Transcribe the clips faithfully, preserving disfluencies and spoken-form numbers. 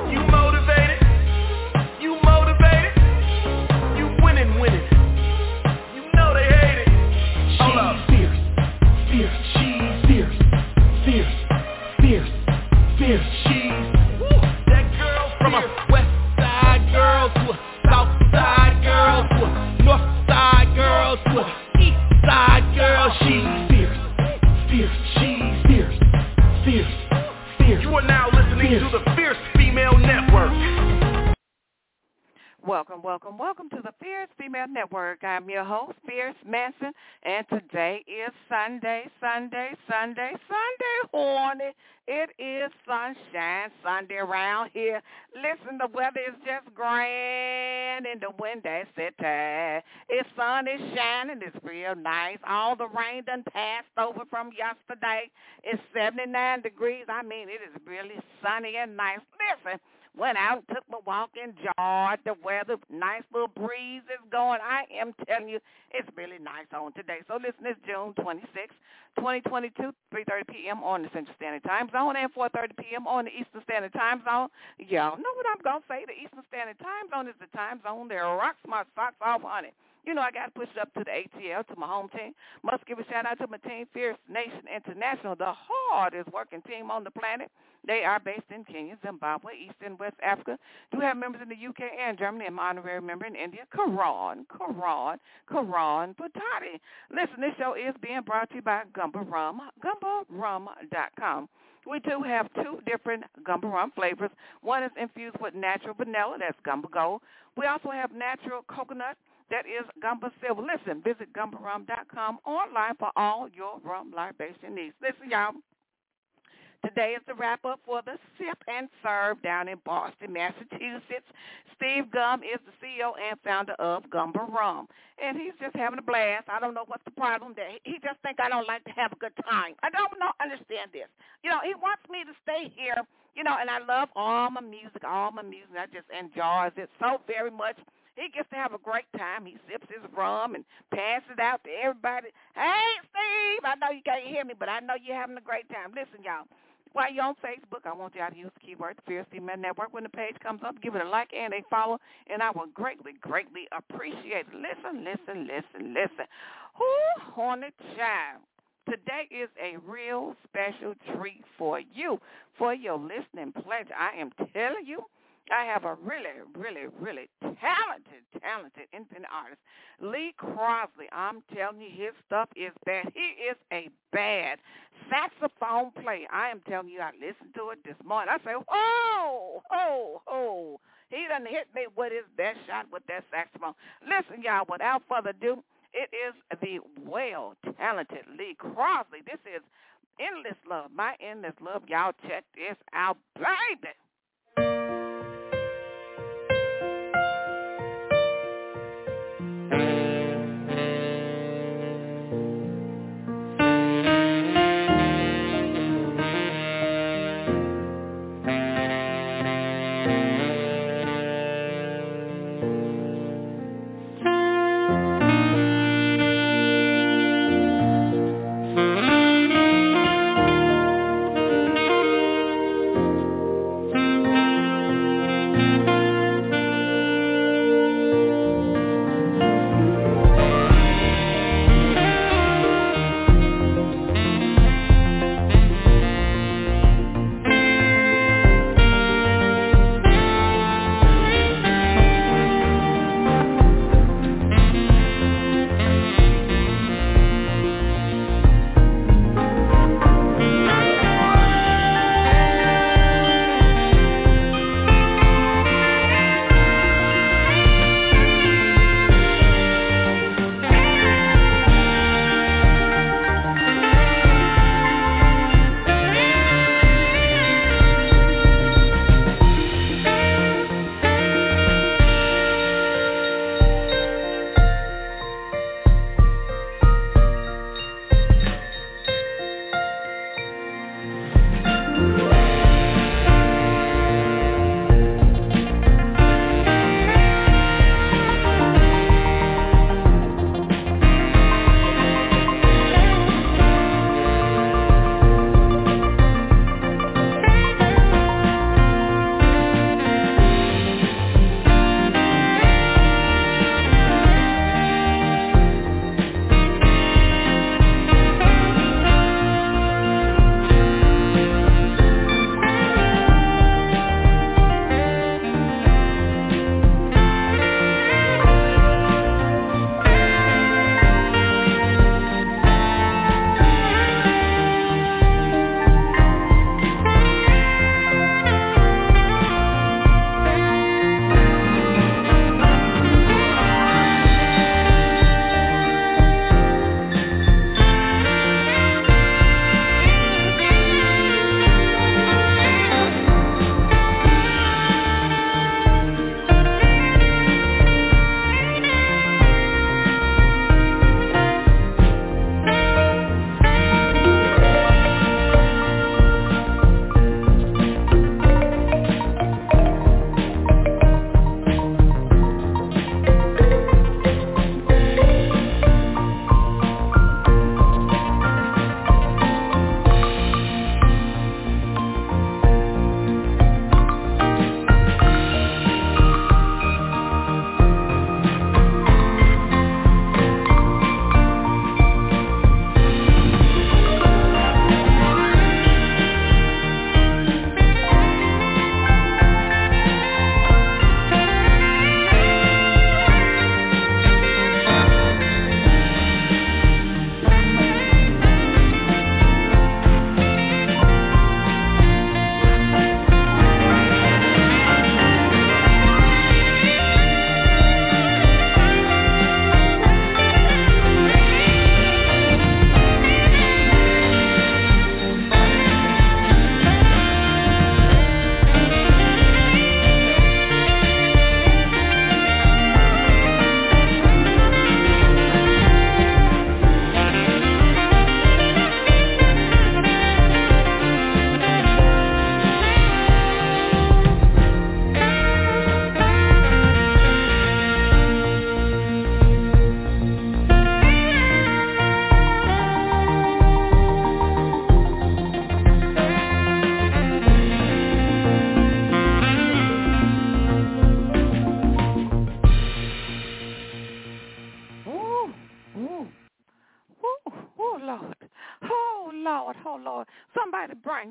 You motivated? You motivated? You winning, winning. You know they hate it. Hold up. Fierce, fierce, she's fierce, fierce, fierce, fierce, she's. Woo. That girl from a west side girl to a south side girl to a north side girl to a east side girl. She's fierce, fierce, she's fierce, fierce, fierce. You are now listening fierce. to the Fierce Female Network. Welcome, welcome, welcome to the Fierce Female Network. I'm your host, Fierce Manson, and today is Sunday, Sunday, Sunday, Sunday, horny. It is sunshine Sunday around here. Listen, the weather is just grand in the Windy City. It's sun is shining. It's real nice. All the rain done passed over from yesterday. It's seventy-nine degrees. I mean, it is really sunny and nice. Listen. Went out and took my walk, enjoyed the weather. Nice little breeze is going. I am telling you, it's really nice on today. So listen, it's June twenty-sixth, twenty twenty-two, three thirty p.m. on the Central Standard Time Zone and four thirty p.m. on the Eastern Standard Time Zone. Y'all know what I'm going to say. The Eastern Standard Time Zone is the time zone that rocks my socks off, honey. You know, I got to push it up to the A T L, to my home team. Must give a shout-out to my team, Fierce Nation International, the hardest working team on the planet. They are based in Kenya, Zimbabwe, East and West Africa. Do have members in the U K and Germany, and my honorary member in India, Karan, Karan, Karan Patati. Listen, this show is being brought to you by Gumba Rum, gumba rum dot com. We do have two different Gumba Rum flavors. One is infused with natural vanilla, that's Gumba Gold. We also have natural coconut, that is Gumba Silver. Listen, visit gumba rum dot com online for all your rum libation needs. Listen, y'all. Today is the wrap-up for the Sip and Serve down in Boston, Massachusetts. Steve Gum is the C E O and founder of Gumba Rum, and he's just having a blast. I don't know what's the problem there. He just think I don't like to have a good time. I don't know, understand this. You know, he wants me to stay here, you know, and I love all my music, all my music. I just enjoys it so very much. He gets to have a great time. He sips his rum and passes it out to everybody. Hey, Steve, I know you can't hear me, but I know you're having a great time. Listen, y'all. While you're on Facebook, I want y'all to use the keyword Fierce Female Network. When the page comes up, give it a like and a follow, and I will greatly, greatly appreciate it. Listen, listen, listen, listen. Whoo, hornet child. Today is a real special treat for you, for your listening pleasure. I am telling you, I have a really, really, really talented, talented independent artist, Lee Crosley. I'm telling you, his stuff is bad. He is a bad saxophone player. I am telling you, I listened to it this morning. I say, oh, oh, oh. He done hit me with his best shot with that saxophone. Listen, y'all, without further ado, it is the well-talented Lee Crosley. This is Endless Love, My Endless Love. Y'all check this out, baby.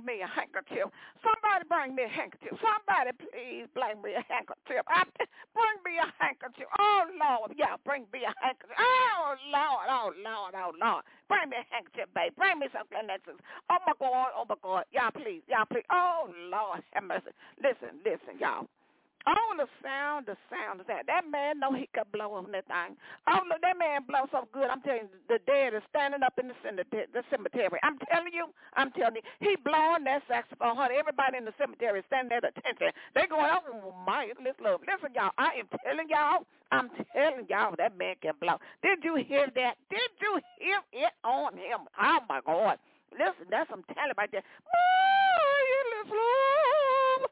me a handkerchief. Somebody bring me a handkerchief. Somebody please bring me a handkerchief. I, bring me a handkerchief. Oh, Lord, yeah, bring me a handkerchief. Oh, Lord, oh, Lord, oh, Lord. Bring me a handkerchief, babe. Bring me some Kleenexes. Oh, my God, oh, my God. Y'all, please, y'all, please. Oh, Lord, have mercy. Listen, listen, y'all. Oh, the sound, the sound, the sound. That man know he could blow on that thing. Oh, look, that man blow so good. I'm telling you, the dead is standing up in the cemetery. The cemetery. I'm telling you, I'm telling you, he blowing that saxophone. Honey, everybody in the cemetery is standing there at attention. They going, oh, my, listen, look, listen, y'all. I am telling y'all, I'm telling y'all, that man can blow. Did you hear that? Did you hear it on him? Oh, my God. Listen, that's some talent right there. My endless love,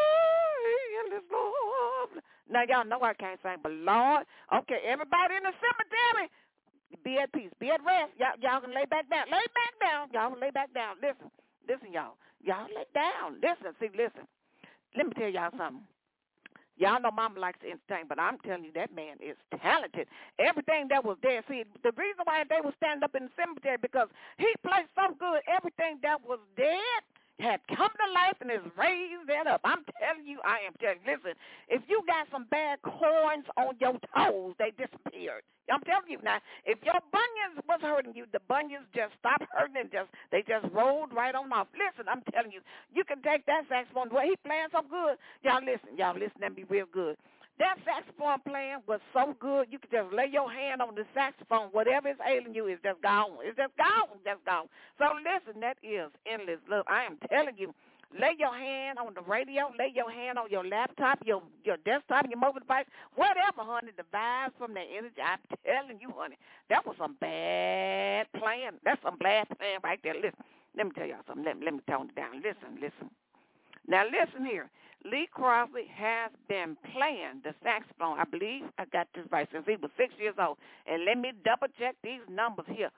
my endless love. Now, y'all know I can't sing, but Lord, okay, everybody in the cemetery, be at peace, be at rest. Y'all, y'all can lay back down. Lay back down. Y'all can lay back down. Listen, listen, y'all. Y'all lay down. Listen, see, listen. Let me tell y'all something. Y'all know Mama likes to entertain, but I'm telling you, that man is talented. Everything that was there, see, the reason why they were standing up in the cemetery, because he played so good, everything that was dead had come to life and is raised it up. I'm telling you, I am telling you, listen, if you got some bad corns on your toes, they disappeared. I'm telling you now, if your bunions was hurting you, the bunions just stopped hurting and just they just rolled right on off. Listen, I'm telling you, you can take that saxophone. Well, he playing so good. Y'all listen, y'all listen and be real good. That saxophone playing was so good, you could just lay your hand on the saxophone. Whatever is ailing you is just gone. It's just gone, just gone. So listen, that is endless love. I am telling you, lay your hand on the radio, lay your hand on your laptop, your your desktop, your mobile device, whatever, honey, the vibes from that energy. I'm telling you, honey, that was some bad playing. That's some bad playing right there. Listen, let me tell y'all something. Let, let me tone it down. Listen, listen. Now, listen here. Lee Crosby has been playing the saxophone. I believe I got this right since he was six years old. And let me double check these numbers here.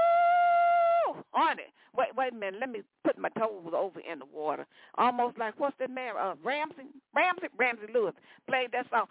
Woo! Honey. Wait, wait a minute. Let me put my toes over in the water. Almost like, what's that man? Uh, Ramsey? Ramsey? Ramsey Lewis played that song.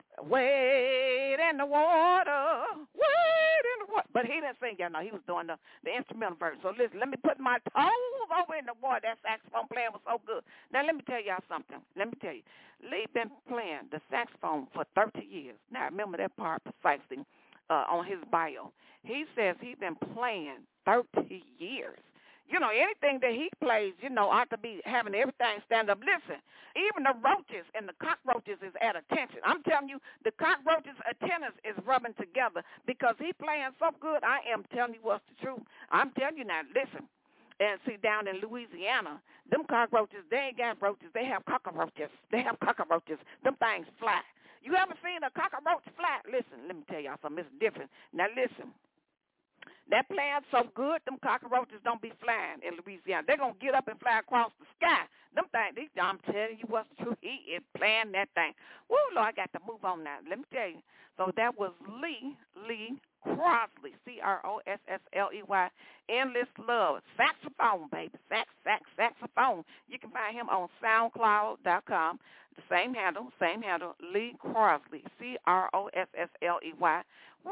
Wade in the water, wade in the water. But he didn't sing, y'all know. He was doing the, the instrumental verse. So listen, let me put my toes over in the water. That saxophone playing was so good. Now, let me tell y'all something. Let me tell you. Lee been playing the saxophone for thirty years. Now, remember that part precisely uh, on his bio. He says he's been playing thirty years. You know, anything that he plays, you know, ought to be having everything stand up. Listen, even the roaches and the cockroaches is at attention. I'm telling you, the cockroaches' antennas is rubbing together because he playing so good. I am telling you what's the truth. I'm telling you now, listen. And see, down in Louisiana, them cockroaches, they ain't got roaches. They have cockroaches. They have cockroaches. Them things fly. You ever seen a cockroach fly? Listen, let me tell y'all something. It's different. Now, listen. That playing so good, them cockroaches don't be flying in Louisiana. They're going to get up and fly across the sky. Them things, I'm telling you what's true. He is playing that thing. Woo, Lord, I got to move on now. Let me tell you. So that was Lee, Lee Crosby, C R O S S L E Y, Endless Love. Saxophone, baby. Sax, sax, saxophone. You can find him on SoundCloud dot com. The same handle, same handle, Lee Crosby, C R O S S L E Y. Woo!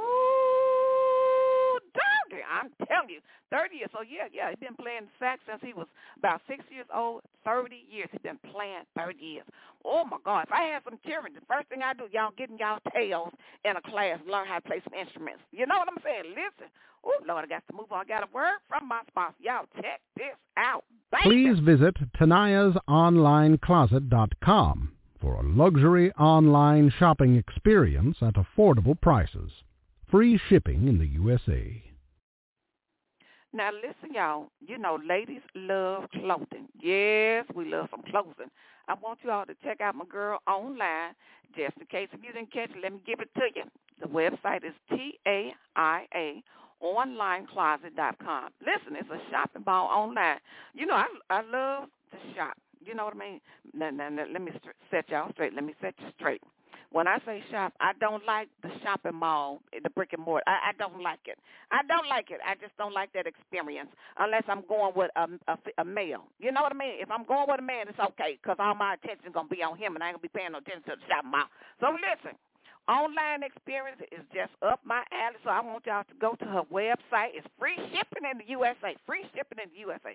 Doggy, I'm telling you, thirty years. So, yeah, yeah, he's been playing sax since he was about six years old, thirty years. He's been playing thirty years. Oh, my God. If I had some children, the first thing I do, y'all getting y'all tails in a class, learn how to play some instruments. You know what I'm saying? Listen. Oh, Lord, I got to move on. I got a word from my sponsor. Y'all check this out. Baby. Please visit Tania's Online Closet dot com for a luxury online shopping experience at affordable prices. Free shipping in the U S A. Now, listen, y'all. You know, ladies love clothing. Yes, we love some clothing. I want you all to check out my girl online. Just in case if you didn't catch it, let me give it to you. The website is T A I A Online Closet dot com. Listen, it's a shopping mall online. You know, I I love to shop. You know what I mean? Now, now, now let me st- set y'all straight. Let me set you straight. When I say shop, I don't like the shopping mall, the brick and mortar. I, I don't like it. I don't like it. I just don't like that experience unless I'm going with a, a, a male. You know what I mean? If I'm going with a man, it's okay because all my attention is going to be on him and I ain't going to be paying no attention to the shopping mall. So listen, online experience is just up my alley, so I want y'all to go to her website. It's free shipping in the U S A. Free shipping in the U S A.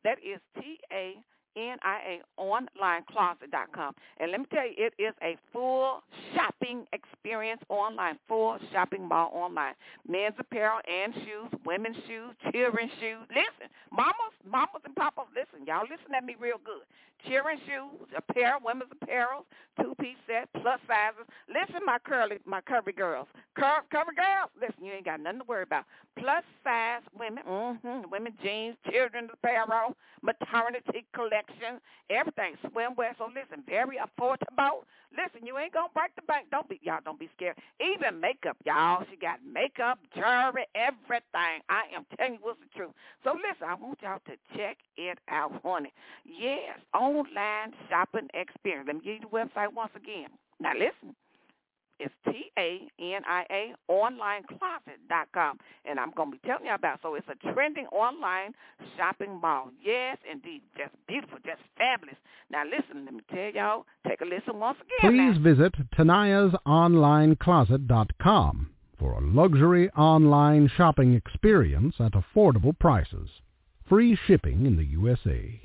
That is T A N I A online closet dot com. And let me tell you, it is a full shopping experience online, full shopping mall online. Men's apparel and shoes, women's shoes, children's shoes. Listen, mamas, mamas and papas, listen, y'all listen at me real good. Children's shoes, apparel, women's apparel, two-piece set, plus sizes. Listen, my curly, my curvy girls. Cur- curvy girls, listen, you ain't got nothing to worry about. Plus size women, mm-hmm, women jeans, children's apparel, maternity collection, everything, swimwear. So listen, very affordable. Listen, you ain't gonna break the bank. Don't be, y'all don't be scared. Even makeup, y'all. She got makeup, jewelry, everything. I am telling you what's the truth. So listen, I want y'all to check it out, honey. Yes, online shopping experience. Let me give you the website once again. Now listen. It's T A N I A online closet dot com, and I'm going to be telling you about it. So it's a trending online shopping mall. Yes, indeed, just beautiful, just fabulous. Now listen, let me tell y'all, take a listen once again. Please now. visit Tania's online closet dot com for a luxury online shopping experience at affordable prices. Free shipping in the U S A.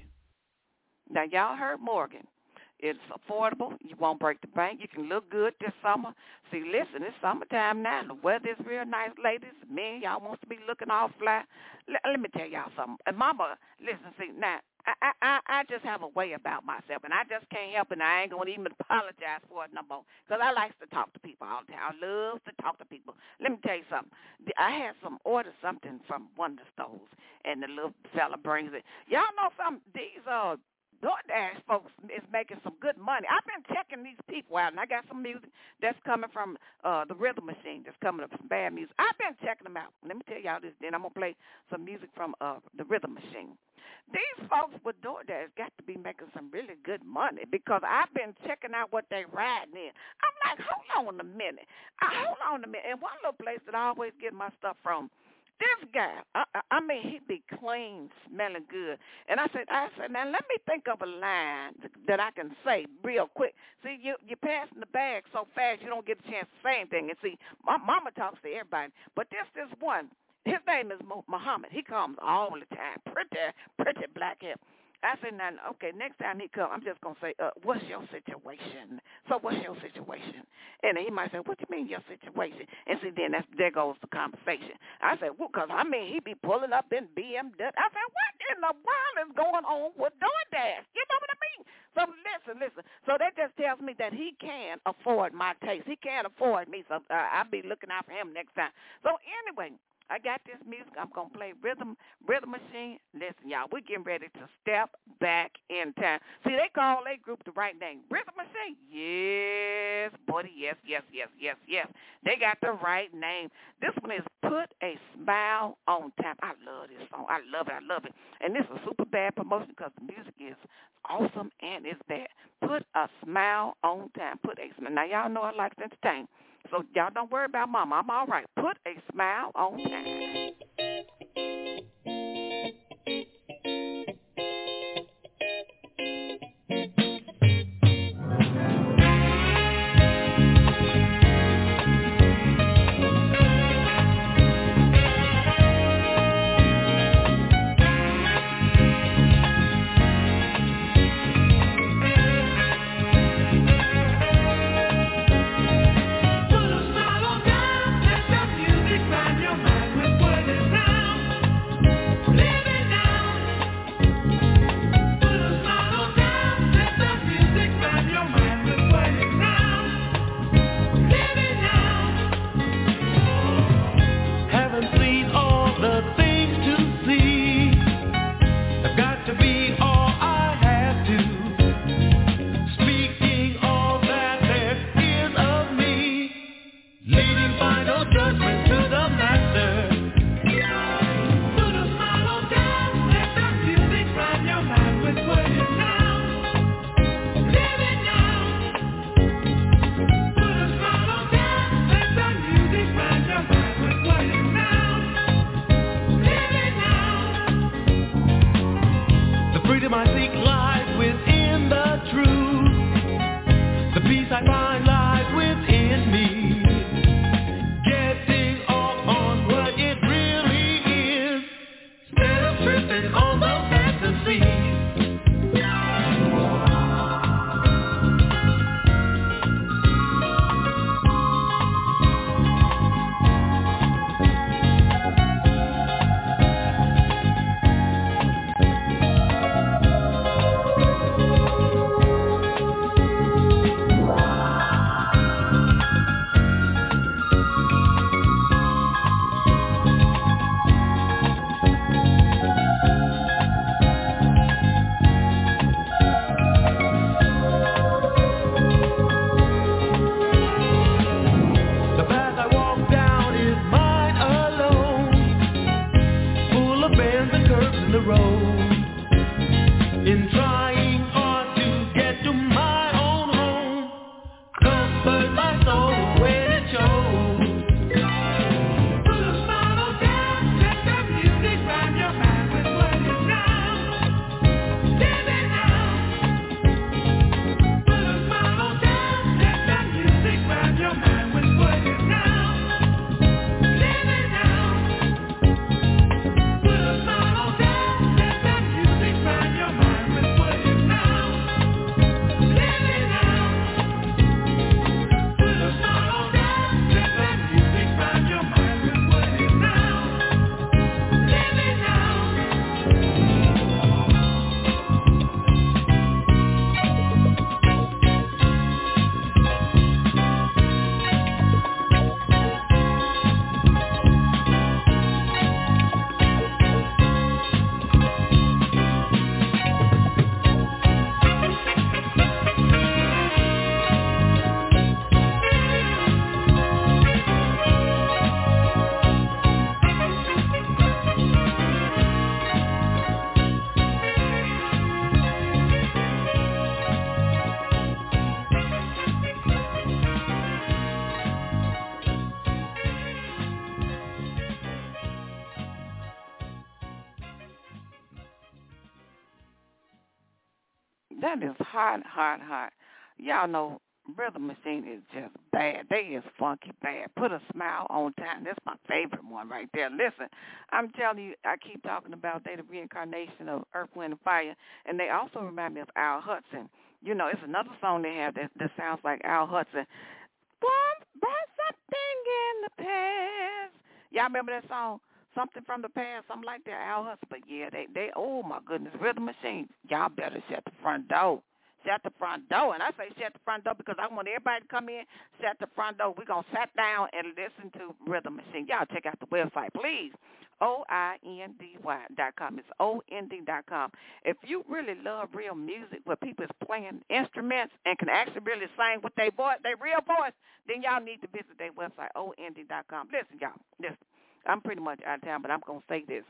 Now y'all heard Morgan. It's affordable. You won't break the bank. You can look good this summer. See, listen, it's summertime now. The weather is real nice, ladies. Men, y'all wants to be looking all fly. L- let me tell y'all something. And mama, listen, see, now, I, I, I just have a way about myself, and I just can't help it, and I ain't going to even apologize for it no more, because I like to talk to people all the time. I love to talk to people. Let me tell you something. I had some order something from one of the stores, and the little fella brings it. Y'all know something? These are... Uh, DoorDash folks is making some good money. I've been checking these people out, and I got some music that's coming from uh, the Rhythm Machine that's coming up, some bad music. I've been checking them out. Let me tell y'all this, then I'm going to play some music from uh, the Rhythm Machine. These folks with DoorDash got to be making some really good money, because I've been checking out what they riding in. I'm like, hold on a minute. I, hold on a minute. And one little place that I always get my stuff from, this guy, I, I mean, he be clean, smelling good. And I said, I said, now let me think of a line that I can say real quick. See, you, you're passing the bag so fast you don't get a chance to say anything. And see, my mama talks to everybody. But this this one, his name is Muhammad. He comes all the time, pretty, pretty black hair. I said, now, okay, next time he comes, I'm just going to say, uh, what's your situation? So what's your situation? And he might say, what do you mean your situation? And see, then that's, there goes the conversation. I said, well, because, I mean, he be pulling up in B M W. I said, what in the world is going on with DoorDash? You know what I mean? So listen, listen. So that just tells me that he can afford my taste. He can't afford me, so uh, I'll be looking out for him next time. So anyway, I got this music. I'm going to play Rhythm Rhythm Machine. Listen, y'all, we're getting ready to step back in time. See, they call their group the right name. Rhythm Machine? Yes, buddy, yes, yes, yes, yes, yes. They got the right name. This one is Put a Smile on Tap. I love this song. I love it. I love it. And this is a super bad promotion because the music is awesome and it's bad. Put a Smile on Tap. Put a smile. Now, y'all know I like to entertain. So y'all don't worry about mama. I'm all right. Put a smile on that. On the fantasy That is hot, hot, hot. Y'all know Rhythm Machine is just bad. They is funky bad. Put a Smile on Time. That's my favorite one right there. Listen, I'm telling you, I keep talking about they the reincarnation of Earth, Wind, and Fire, and they also remind me of Al Hudson. You know, it's another song they have that, that sounds like Al Hudson. Once brought something in the past. Y'all remember that song? Something from the past, something like that, Al Hudson. But yeah, they, they, oh my goodness, Rhythm Machine. Y'all better shut the front door. Shut the front door. And I say shut the front door because I want everybody to come in, shut the front door. We're going to sit down and listen to Rhythm Machine. Y'all check out the website, please. O I N D Y dot com. It's O N D dot com. If you really love real music where people is playing instruments and can actually really sing with their voice, their real voice, then y'all need to visit their website, O N D dot com. Listen, y'all, listen. I'm pretty much out of town, but I'm going to say this.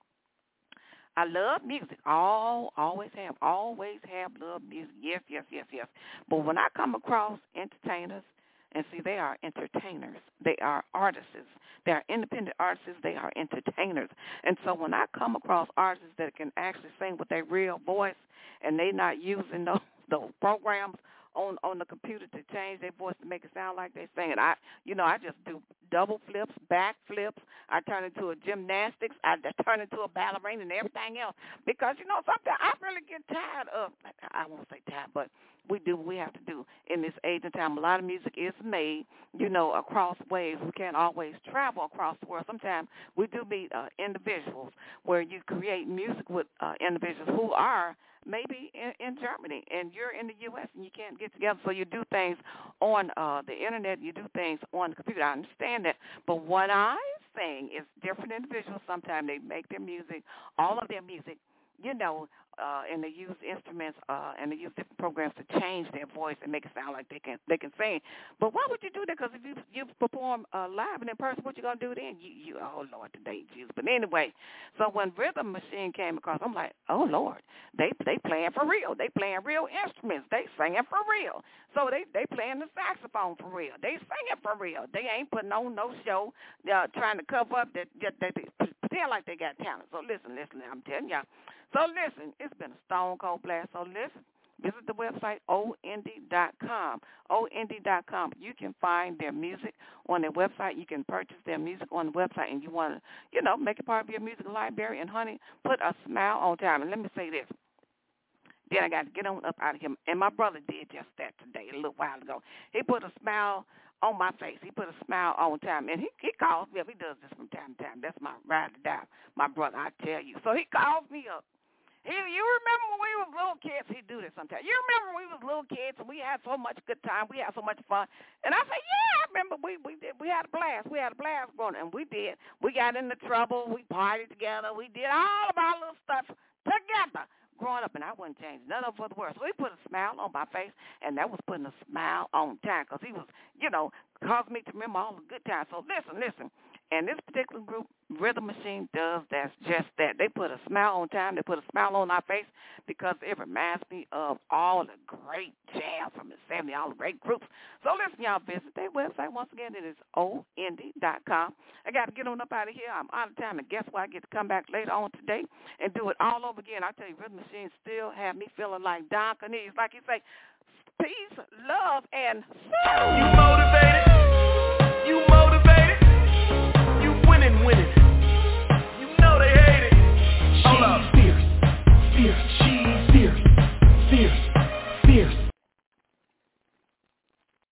I love music. All, always have, always have loved music. Yes, yes, yes, yes. But when I come across entertainers, and see, they are entertainers. They are artists. They are independent artists. They are entertainers. And so when I come across artists that can actually sing with their real voice and they not using those, those programs on on the computer to change their voice to make it sound like they're singing. I, you know, I just do double flips, back flips. I turn into a gymnastics. I turn into a ballerina and everything else because, you know, sometimes I really get tired of, I won't say tired, but we do what we have to do in this age and time. A lot of music is made, you know, across ways. We can't always travel across the world. Sometimes we do meet uh, individuals where you create music with uh, individuals who are maybe in, in Germany, and you're in the U S and you can't get together, so you do things on uh, the Internet, you do things on the computer. I understand that, but what I'm saying is different individuals, sometimes they make their music, all of their music, you know, uh, and they use instruments uh, and they use different programs to change their voice and make it sound like they can they can sing. But why would you do that? Because if you you perform uh, live and in person, what you gonna do then? You you oh Lord, today Jesus. But anyway, so when Rhythm Machine came across, I'm like, oh Lord, they they playing for real. They playing real instruments. They singing for real. So they they playing the saxophone for real. They singing for real. They ain't putting on no show uh, trying to cover up that that they pretend like they got talent. So listen, listen, I'm telling y'all. So listen, it's been a stone cold blast. So listen, visit the website O N D dot com. O N D dot com. You can find their music on their website. You can purchase their music on the website, and you want to, you know, make it part of your music library. And honey, put a smile on time. And let me say this. Then I got to get on up out of here. And my brother did just that today, a little while ago. He put a smile on my face. He put a smile on time. And he, he calls me up. He does this from time to time. That's my ride or die, my brother, I tell you. So he calls me up. He, you remember when we was little kids? He'd do this sometimes. You remember when we was little kids and we had so much good time. We had so much fun. And I say, yeah, I remember we we did. We had a blast. We had a blast growing up. And we did. We got into trouble. We partied together. We did all of our little stuff together growing up. And I wouldn't change none of it for the world. So he put a smile on my face, and that was putting a smile on time because he was, you know, causing me to remember all the good times. So listen, listen. And this particular group, Rhythm Machine, does that's just that. They put a smile on time. They put a smile on our face because it reminds me of all the great jazz from the seventies, all the great groups. So listen, y'all, visit their website. Once again, it is O N D dot com. I got to get on up out of here. I'm out of time, and guess what? I get to come back later on today and do it all over again. I tell you, Rhythm Machine still have me feeling like Don Cornelius, like you say, peace, love, and soul. You